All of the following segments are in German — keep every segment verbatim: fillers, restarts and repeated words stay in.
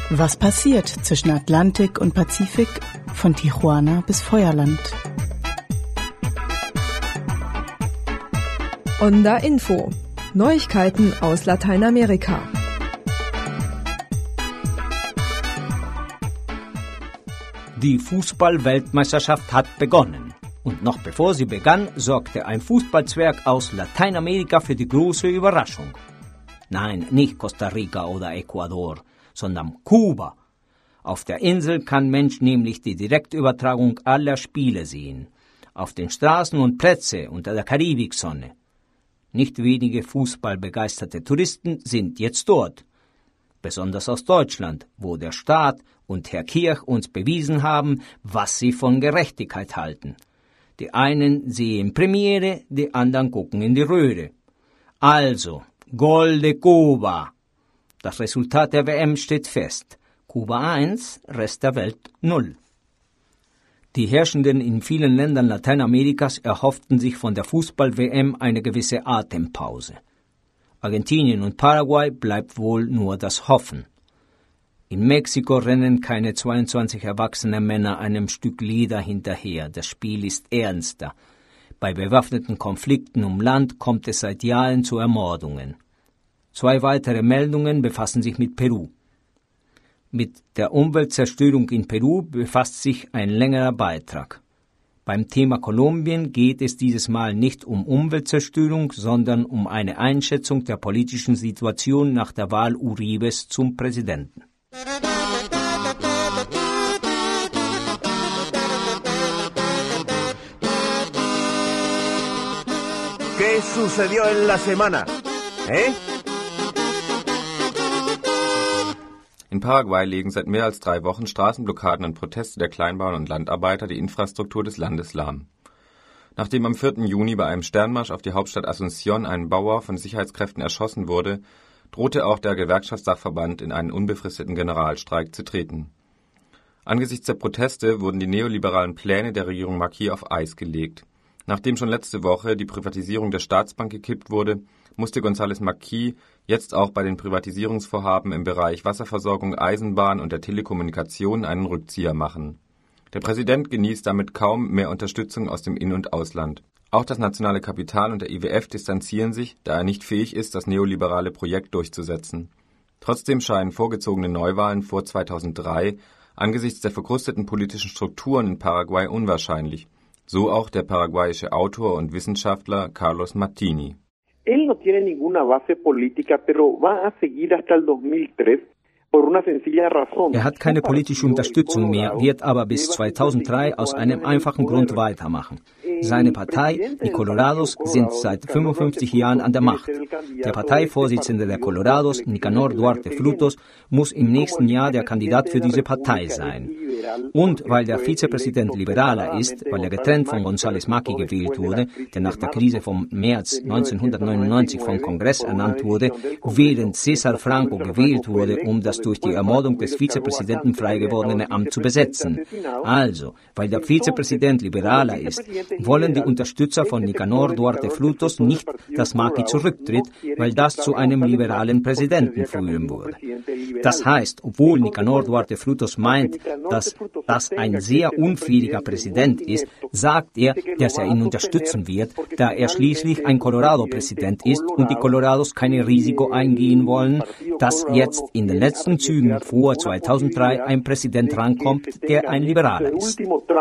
Was passiert zwischen Atlantik und Pazifik, von Tijuana bis Feuerland? Onda Info. Neuigkeiten aus Lateinamerika. Die Fußball-Weltmeisterschaft hat begonnen. Und noch bevor sie begann, sorgte ein Fußballzwerg aus Lateinamerika für die große Überraschung. Nein, nicht Costa Rica oder Ecuador, sondern Kuba. Auf der Insel kann Mensch nämlich die Direktübertragung aller Spiele sehen. Auf den Straßen und Plätzen unter der Karibiksonne. Nicht wenige fußballbegeisterte Touristen sind jetzt dort. Besonders aus Deutschland, wo der Staat und Herr Kirch uns bewiesen haben, was sie von Gerechtigkeit halten. Die einen sehen Premiere, die anderen gucken in die Röhre. Also, Gol de Cuba. Das Resultat der W M steht fest. Kuba eins, Rest der Welt null. Die Herrschenden in vielen Ländern Lateinamerikas erhofften sich von der Fußball-W M eine gewisse Atempause. Argentinien und Paraguay bleibt wohl nur das Hoffen. In Mexiko rennen keine zweiundzwanzig erwachsene Männer einem Stück Leder hinterher. Das Spiel ist ernster. Bei bewaffneten Konflikten um Land kommt es seit Jahren zu Ermordungen. Zwei weitere Meldungen befassen sich mit Peru. Mit der Umweltzerstörung in Peru befasst sich ein längerer Beitrag. Beim Thema Kolumbien geht es dieses Mal nicht um Umweltzerstörung, sondern um eine Einschätzung der politischen Situation nach der Wahl Uribes zum Präsidenten. ¿Qué sucedió en la semana? ¿Eh? In Paraguay legen seit mehr als drei Wochen Straßenblockaden und Proteste der Kleinbauern und Landarbeiter die Infrastruktur des Landes lahm. Nachdem am vierten Juni bei einem Sternmarsch auf die Hauptstadt Asunción ein Bauer von Sicherheitskräften erschossen wurde, drohte auch der Gewerkschaftssachverband in einen unbefristeten Generalstreik zu treten. Angesichts der Proteste wurden die neoliberalen Pläne der Regierung Marquis auf Eis gelegt. Nachdem schon letzte Woche die Privatisierung der Staatsbank gekippt wurde, musste González Marquis jetzt auch bei den Privatisierungsvorhaben im Bereich Wasserversorgung, Eisenbahn und der Telekommunikation einen Rückzieher machen. Der Präsident genießt damit kaum mehr Unterstützung aus dem In- und Ausland. Auch das nationale Kapital und der I W F distanzieren sich, da er nicht fähig ist, das neoliberale Projekt durchzusetzen. Trotzdem scheinen vorgezogene Neuwahlen vor zweitausenddrei angesichts der verkrusteten politischen Strukturen in Paraguay unwahrscheinlich. So auch der paraguayische Autor und Wissenschaftler Carlos Martini. Él no tiene ninguna base política, pero va a seguir hasta el dos mil tres por una sencilla razón. Er hat keine politische Unterstützung mehr, wird aber bis zweitausenddrei aus einem einfachen Grund weitermachen. Seine Partei, die Colorados, sind seit fünfundfünfzig Jahren an der Macht. Der Parteivorsitzende der Colorados, Nicanor Duarte Frutos, muss im nächsten Jahr der Kandidat für diese Partei sein. Und weil der Vizepräsident liberaler ist, weil er getrennt von González Marquis gewählt wurde, der nach der Krise vom März neunzehnhundertneunundneunzig vom Kongress ernannt wurde, während César Franco gewählt wurde, um das durch die Ermordung des Vizepräsidenten frei gewordene Amt zu besetzen. Also, weil der Vizepräsident liberaler ist, wollen die Unterstützer von Nicanor Duarte Frutos nicht, dass Marquis zurücktritt, weil das zu einem liberalen Präsidenten führen würde. Das heißt, obwohl Nicanor Duarte Frutos meint, dass das ein sehr unfähiger Präsident ist, sagt er, dass er ihn unterstützen wird, da er schließlich ein Colorado-Präsident ist und die Colorados kein Risiko eingehen wollen, dass jetzt in den letzten Zügen vor zweitausenddrei ein Präsident rankommt, der ein Liberaler ist.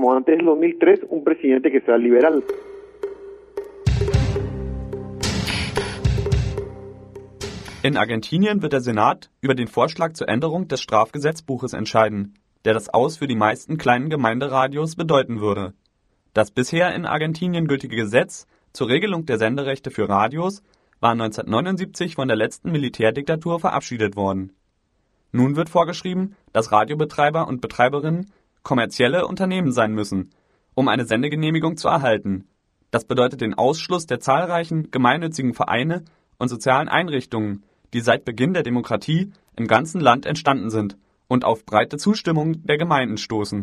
In Argentinien wird der Senat über den Vorschlag zur Änderung des Strafgesetzbuches entscheiden, der das Aus für die meisten kleinen Gemeinderadios bedeuten würde. Das bisher in Argentinien gültige Gesetz zur Regelung der Senderechte für Radios war neunzehnhundertneunundsiebzig von der letzten Militärdiktatur verabschiedet worden. Nun wird vorgeschrieben, dass Radiobetreiber und Betreiberinnen kommerzielle Unternehmen sein müssen, um eine Sendegenehmigung zu erhalten. Das bedeutet den Ausschluss der zahlreichen gemeinnützigen Vereine und sozialen Einrichtungen, die seit Beginn der Demokratie im ganzen Land entstanden sind und auf breite Zustimmung der Gemeinden stoßen.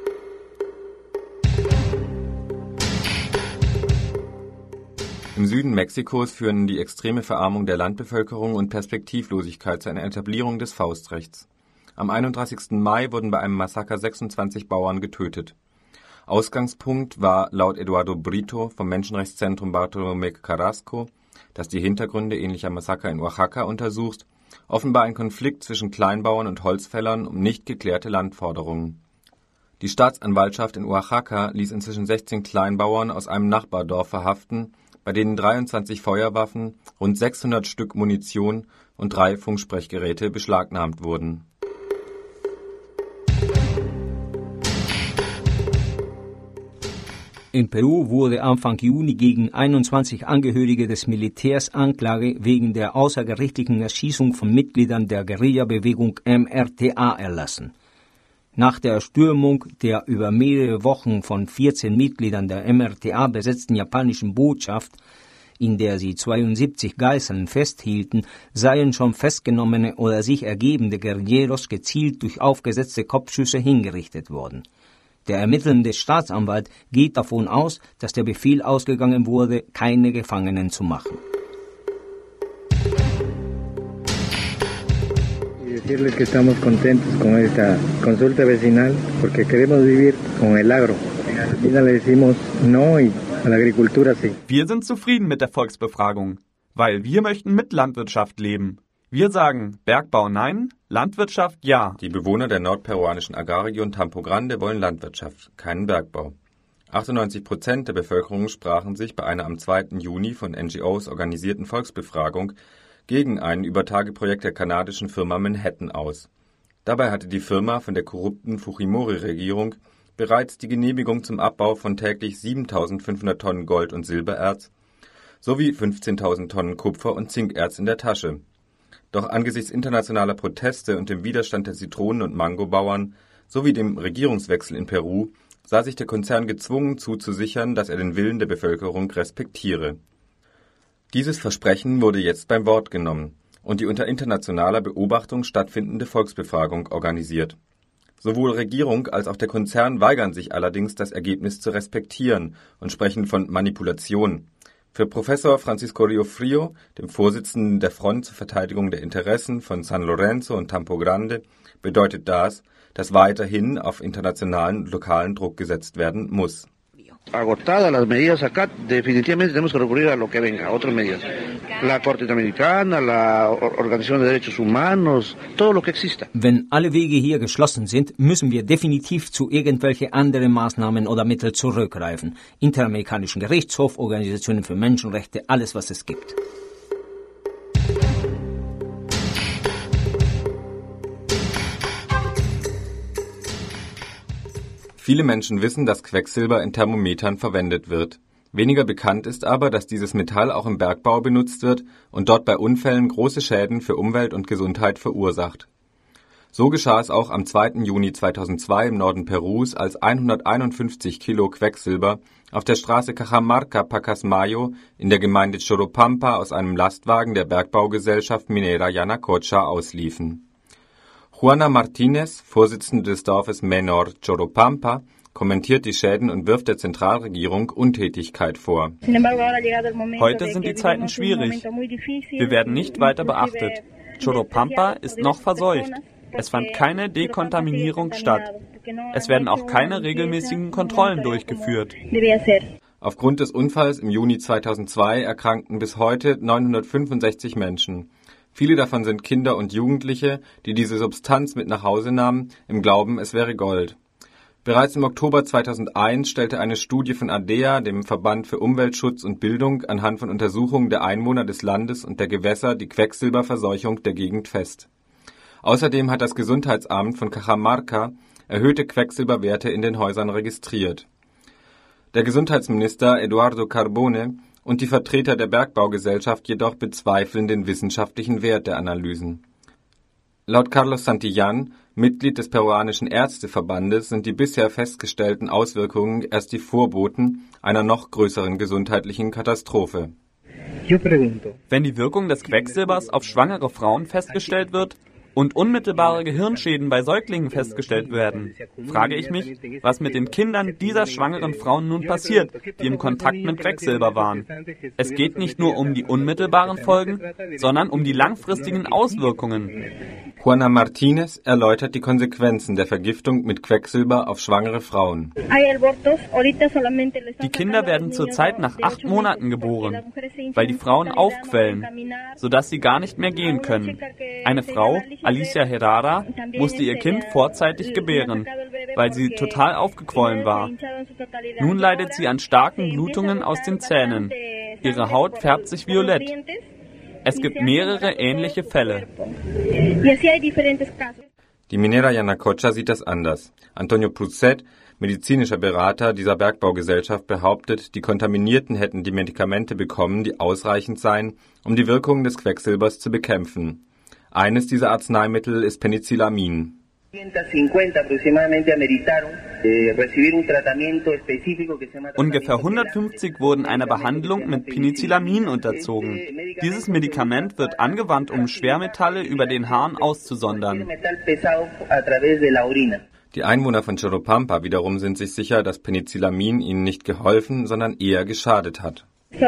Im Süden Mexikos führen die extreme Verarmung der Landbevölkerung und Perspektivlosigkeit zu einer Etablierung des Faustrechts. Am einunddreißigsten Mai wurden bei einem Massaker sechsundzwanzig Bauern getötet. Ausgangspunkt war laut Eduardo Brito vom Menschenrechtszentrum Bartolomé Carrasco, das die Hintergründe ähnlicher Massaker in Oaxaca untersucht, offenbar ein Konflikt zwischen Kleinbauern und Holzfällern um nicht geklärte Landforderungen. Die Staatsanwaltschaft in Oaxaca ließ inzwischen sechzehn Kleinbauern aus einem Nachbardorf verhaften, bei denen dreiundzwanzig Feuerwaffen, rund sechshundert Stück Munition und drei Funksprechgeräte beschlagnahmt wurden. In Peru wurde Anfang Juni gegen einundzwanzig Angehörige des Militärs Anklage wegen der außergerichtlichen Erschießung von Mitgliedern der Guerillabewegung M R T A erlassen. Nach der Erstürmung der über mehrere Wochen von vierzehn Mitgliedern der M R T A besetzten japanischen Botschaft, in der sie zweiundsiebzig Geiseln festhielten, seien schon festgenommene oder sich ergebende Guerilleros gezielt durch aufgesetzte Kopfschüsse hingerichtet worden. Der ermittelnde Staatsanwalt geht davon aus, dass der Befehl ausgegangen wurde, keine Gefangenen zu machen. Decirles que estamos contentos con esta consulta vecinal porque queremos vivir con el agro. En Argentina le decimos no y a la agricultura sí. Wir sind zufrieden mit der Volksbefragung, weil wir möchten mit Landwirtschaft leben. Wir sagen Bergbau nein, Landwirtschaft ja. Die Bewohner der nordperuanischen Agrarregion Tampo Grande wollen Landwirtschaft, keinen Bergbau. achtundneunzig Prozent der Bevölkerung sprachen sich bei einer am zweiten Juni von N G Os organisierten Volksbefragung gegen ein Übertageprojekt der kanadischen Firma Manhattan aus. Dabei hatte die Firma von der korrupten Fujimori-Regierung bereits die Genehmigung zum Abbau von täglich siebentausendfünfhundert Tonnen Gold- und Silbererz sowie fünfzehntausend Tonnen Kupfer- und Zinkerz in der Tasche. Doch angesichts internationaler Proteste und dem Widerstand der Zitronen- und Mangobauern sowie dem Regierungswechsel in Peru sah sich der Konzern gezwungen zuzusichern, dass er den Willen der Bevölkerung respektiere. Dieses Versprechen wurde jetzt beim Wort genommen und die unter internationaler Beobachtung stattfindende Volksbefragung organisiert. Sowohl Regierung als auch der Konzern weigern sich allerdings, das Ergebnis zu respektieren und sprechen von Manipulation. Für Professor Francisco Riofrío, dem Vorsitzenden der Front zur Verteidigung der Interessen von San Lorenzo und Tampo Grande, bedeutet das, dass weiterhin auf internationalen und lokalen Druck gesetzt werden muss. Agotadas las medidas acá, definitivamente tenemos que recurrir a lo que venga, a otras medidas. La Corte Interamericana, la Organización de Derechos Humanos, todo lo que exista. Wenn alle Wege hier geschlossen sind, müssen wir definitiv zu irgendwelche anderen Maßnahmen oder Mittel zurückgreifen. Interamerikanischen Gerichtshof, Organisationen für Menschenrechte, alles was es gibt. Viele Menschen wissen, dass Quecksilber in Thermometern verwendet wird. Weniger bekannt ist aber, dass dieses Metall auch im Bergbau benutzt wird und dort bei Unfällen große Schäden für Umwelt und Gesundheit verursacht. So geschah es auch am zweiten Juni zweitausendzwei im Norden Perus, als hunderteinundfünfzig Kilo Quecksilber auf der Straße Cajamarca-Pacasmayo in der Gemeinde Choropampa aus einem Lastwagen der Bergbaugesellschaft Minera Yanacocha ausliefen. Juana Martinez, Vorsitzende des Dorfes Menor Choropampa, kommentiert die Schäden und wirft der Zentralregierung Untätigkeit vor. Heute sind die Zeiten schwierig. Wir werden nicht weiter beachtet. Choropampa ist noch verseucht. Es fand keine Dekontaminierung statt. Es werden auch keine regelmäßigen Kontrollen durchgeführt. Aufgrund des Unfalls im Juni zweitausendzwei erkrankten bis heute neunhundertfünfundsechzig Menschen. Viele davon sind Kinder und Jugendliche, die diese Substanz mit nach Hause nahmen, im Glauben, es wäre Gold. Bereits im Oktober zweitausendeins stellte eine Studie von A D E A, dem Verband für Umweltschutz und Bildung, anhand von Untersuchungen der Einwohner des Landes und der Gewässer die Quecksilberverseuchung der Gegend fest. Außerdem hat das Gesundheitsamt von Cajamarca erhöhte Quecksilberwerte in den Häusern registriert. Der Gesundheitsminister Eduardo Carbone und die Vertreter der Bergbaugesellschaft jedoch bezweifeln den wissenschaftlichen Wert der Analysen. Laut Carlos Santillán, Mitglied des peruanischen Ärzteverbandes, sind die bisher festgestellten Auswirkungen erst die Vorboten einer noch größeren gesundheitlichen Katastrophe. Wenn die Wirkung des Quecksilbers auf schwangere Frauen festgestellt wird und unmittelbare Gehirnschäden bei Säuglingen festgestellt werden, frage ich mich, was mit den Kindern dieser schwangeren Frauen nun passiert, die im Kontakt mit Quecksilber waren. Es geht nicht nur um die unmittelbaren Folgen, sondern um die langfristigen Auswirkungen. Juana Martinez erläutert die Konsequenzen der Vergiftung mit Quecksilber auf schwangere Frauen. Die Kinder werden zurzeit nach acht Monaten geboren, weil die Frauen aufquellen, sodass sie gar nicht mehr gehen können. Eine Frau, Alicia Herrera, musste ihr Kind vorzeitig gebären, weil sie total aufgequollen war. Nun leidet sie an starken Blutungen aus den Zähnen. Ihre Haut färbt sich violett. Es gibt mehrere ähnliche Fälle. Die Minera Yanacocha sieht das anders. Antonio Pruzet, medizinischer Berater dieser Bergbaugesellschaft, behauptet, die Kontaminierten hätten die Medikamente bekommen, die ausreichend seien, um die Wirkungen des Quecksilbers zu bekämpfen. Eines dieser Arzneimittel ist Penicillamin. Ungefähr hundertfünfzig wurden einer Behandlung mit Penicillamin unterzogen. Dieses Medikament wird angewandt, um Schwermetalle über den Harn auszusondern. Die Einwohner von Choropampa wiederum sind sich sicher, dass Penicillamin ihnen nicht geholfen, sondern eher geschadet hat.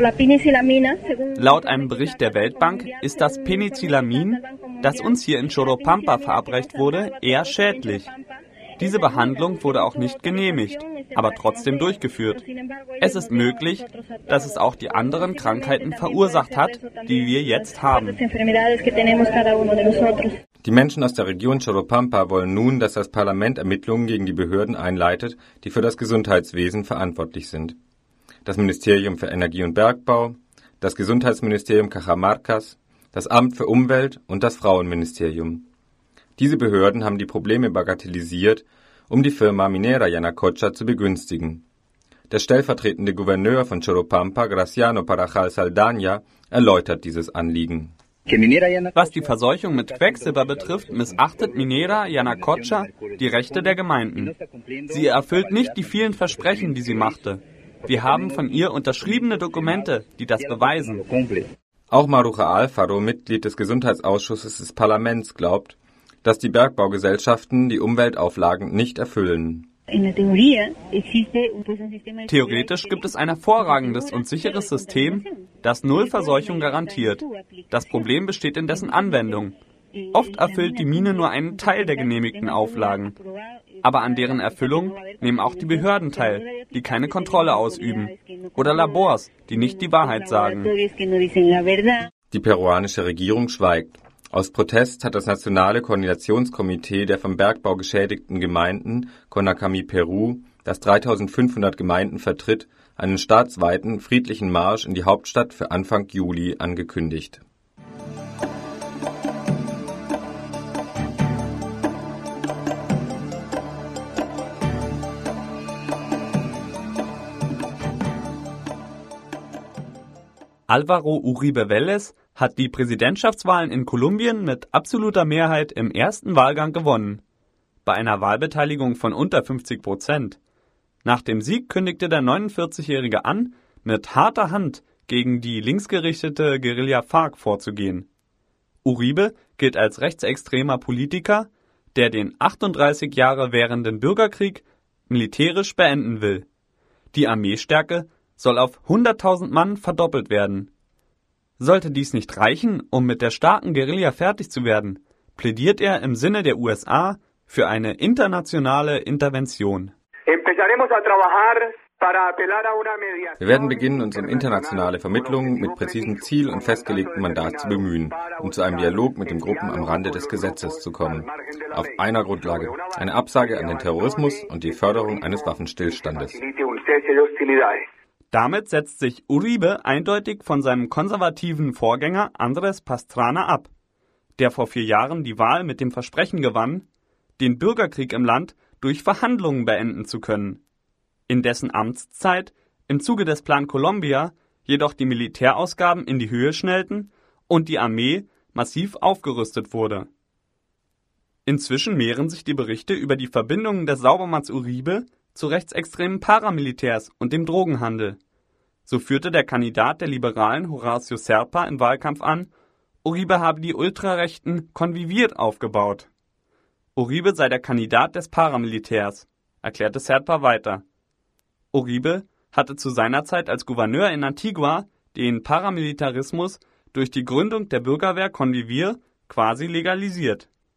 Laut einem Bericht der Weltbank ist das Penicillamin, das uns hier in Choropampa verabreicht wurde, eher schädlich. Diese Behandlung wurde auch nicht genehmigt, aber trotzdem durchgeführt. Es ist möglich, dass es auch die anderen Krankheiten verursacht hat, die wir jetzt haben. Die Menschen aus der Region Choropampa wollen nun, dass das Parlament Ermittlungen gegen die Behörden einleitet, die für das Gesundheitswesen verantwortlich sind. Das Ministerium für Energie und Bergbau, das Gesundheitsministerium Cajamarcas, das Amt für Umwelt und das Frauenministerium. Diese Behörden haben die Probleme bagatellisiert, um die Firma Minera Yanacocha zu begünstigen. Der stellvertretende Gouverneur von Choropampa, Graciano Parajal Saldaña, erläutert dieses Anliegen. Was die Verseuchung mit Quecksilber betrifft, missachtet Minera Yanacocha die Rechte der Gemeinden. Sie erfüllt nicht die vielen Versprechen, die sie machte. Wir haben von ihr unterschriebene Dokumente, die das beweisen. Auch Maruja Alfaro, Mitglied des Gesundheitsausschusses des Parlaments, glaubt, dass die Bergbaugesellschaften die Umweltauflagen nicht erfüllen. Theoretisch gibt es ein hervorragendes und sicheres System, das Nullverseuchung garantiert. Das Problem besteht in dessen Anwendung. Oft erfüllt die Mine nur einen Teil der genehmigten Auflagen. Aber an deren Erfüllung nehmen auch die Behörden teil, die keine Kontrolle ausüben. Oder Labors, die nicht die Wahrheit sagen. Die peruanische Regierung schweigt. Aus Protest hat das Nationale Koordinationskomitee der vom Bergbau geschädigten Gemeinden, CONACAMI Peru, das dreitausendfünfhundert Gemeinden vertritt, einen staatsweiten friedlichen Marsch in die Hauptstadt für Anfang Juli angekündigt. Álvaro Uribe Vélez hat die Präsidentschaftswahlen in Kolumbien mit absoluter Mehrheit im ersten Wahlgang gewonnen. Bei einer Wahlbeteiligung von unter fünfzig Prozent. Nach dem Sieg kündigte der neunundvierzigjährige an, mit harter Hand gegen die linksgerichtete Guerilla FARC vorzugehen. Uribe gilt als rechtsextremer Politiker, der den achtunddreißig Jahre währenden Bürgerkrieg militärisch beenden will. Die Armeestärke soll auf hunderttausend Mann verdoppelt werden. Sollte dies nicht reichen, um mit der starken Guerilla fertig zu werden, plädiert er im Sinne der U S A für eine internationale Intervention. Wir werden beginnen, uns um internationale Vermittlungen mit präzisem Ziel und festgelegtem Mandat zu bemühen, um zu einem Dialog mit den Gruppen am Rande des Gesetzes zu kommen. Auf einer Grundlage: eine Absage an den Terrorismus und die Förderung eines Waffenstillstandes. Damit setzt sich Uribe eindeutig von seinem konservativen Vorgänger Andrés Pastrana ab, der vor vier Jahren die Wahl mit dem Versprechen gewann, den Bürgerkrieg im Land durch Verhandlungen beenden zu können. In dessen Amtszeit, im Zuge des Plan Colombia, jedoch die Militärausgaben in die Höhe schnellten und die Armee massiv aufgerüstet wurde. Inzwischen mehren sich die Berichte über die Verbindungen des Saubermanns Uribe zu rechtsextremen Paramilitärs und dem Drogenhandel. So führte der Kandidat der Liberalen Horacio Serpa im Wahlkampf an, Uribe habe die Ultrarechten konviviert aufgebaut. Uribe sei der Kandidat des Paramilitärs, erklärte Serpa weiter. Uribe hatte zu seiner Zeit als Gouverneur in Antigua den Paramilitarismus durch die Gründung der Bürgerwehr Convivir quasi legalisiert.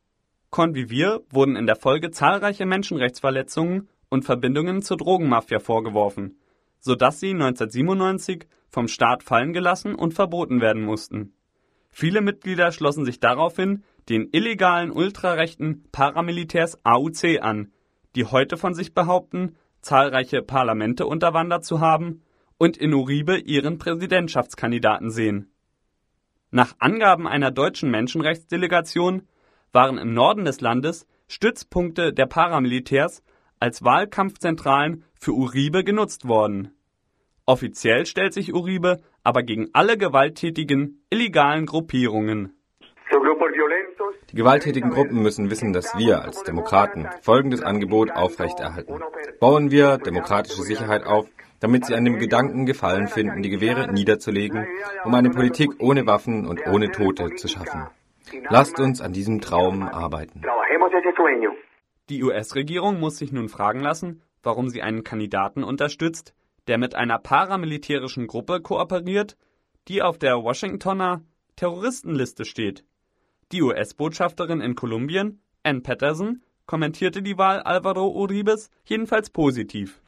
Con Vivir wurden in der Folge zahlreiche Menschenrechtsverletzungen und Verbindungen zur Drogenmafia vorgeworfen, sodass sie neunzehnhundertsiebenundneunzig vom Staat fallen gelassen und verboten werden mussten. Viele Mitglieder schlossen sich daraufhin den illegalen ultrarechten Paramilitärs A U C an, die heute von sich behaupten, zahlreiche Parlamente unterwandert zu haben und in Uribe ihren Präsidentschaftskandidaten sehen. Nach Angaben einer deutschen Menschenrechtsdelegation waren im Norden des Landes Stützpunkte der Paramilitärs als Wahlkampfzentralen für Uribe genutzt worden. Offiziell stellt sich Uribe aber gegen alle gewalttätigen, illegalen Gruppierungen. Die gewalttätigen Gruppen müssen wissen, dass wir als Demokraten folgendes Angebot aufrechterhalten. Bauen wir demokratische Sicherheit auf, damit sie an dem Gedanken Gefallen finden, die Gewehre niederzulegen, um eine Politik ohne Waffen und ohne Tote zu schaffen. Lasst uns an diesem Traum arbeiten. Die U S-Regierung muss sich nun fragen lassen, warum sie einen Kandidaten unterstützt, der mit einer paramilitärischen Gruppe kooperiert, die auf der Washingtoner Terroristenliste steht. Die U S-Botschafterin in Kolumbien, Ann Patterson, kommentierte die Wahl Álvaro Uribes jedenfalls positiv.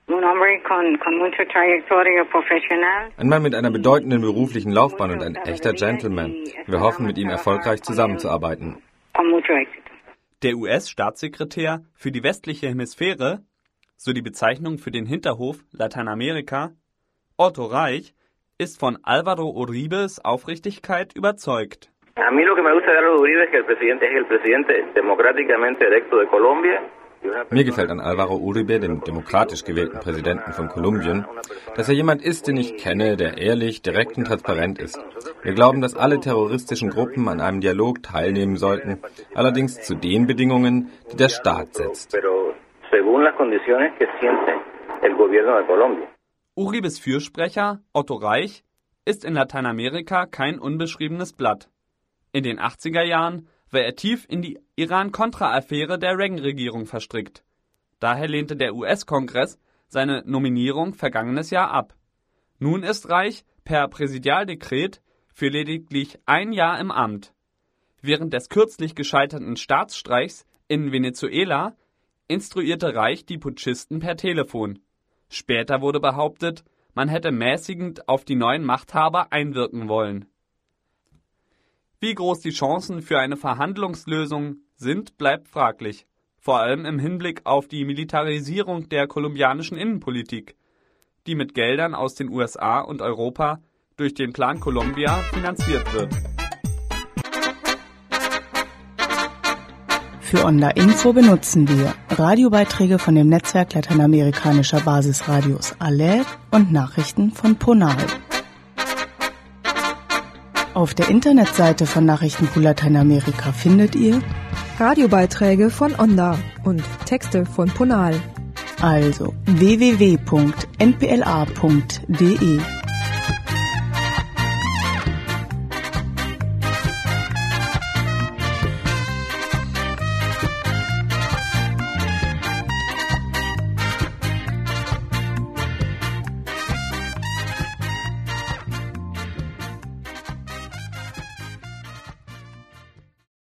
Ein Mann mit einer bedeutenden beruflichen Laufbahn und ein echter Gentleman. Wir hoffen, mit ihm erfolgreich zusammenzuarbeiten. Der U S-Staatssekretär für die westliche Hemisphäre, so die Bezeichnung für den Hinterhof Lateinamerika, Otto Reich, ist von Álvaro Uribes Aufrichtigkeit überzeugt. Mir gefällt an Álvaro Uribe, dem demokratisch gewählten Präsidenten von Kolumbien, dass er jemand ist, den ich kenne, der ehrlich, direkt und transparent ist. Wir glauben, dass alle terroristischen Gruppen an einem Dialog teilnehmen sollten, allerdings zu den Bedingungen, die der Staat setzt. Uribes Fürsprecher, Otto Reich, ist in Lateinamerika kein unbeschriebenes Blatt. In den achtziger Jahren war er tief in die Iran-Contra-Affäre der Reagan-Regierung verstrickt. Daher lehnte der U S-Kongress seine Nominierung vergangenes Jahr ab. Nun ist Reich per Präsidialdekret für lediglich ein Jahr im Amt. Während des kürzlich gescheiterten Staatsstreichs in Venezuela instruierte Reich die Putschisten per Telefon. Später wurde behauptet, man hätte mäßigend auf die neuen Machthaber einwirken wollen. Wie groß die Chancen für eine Verhandlungslösung sind, bleibt fraglich, vor allem im Hinblick auf die Militarisierung der kolumbianischen Innenpolitik, die mit Geldern aus den U S A und Europa durch den Plan Colombia finanziert wird. Für Onda Info benutzen wir Radiobeiträge von dem Netzwerk lateinamerikanischer Basisradios A L E R und Nachrichten von Ponal. Auf der Internetseite von Nachrichtenpool Lateinamerika findet ihr Radiobeiträge von Onda und Texte von Ponal. Also w w w punkt n p l a punkt d e.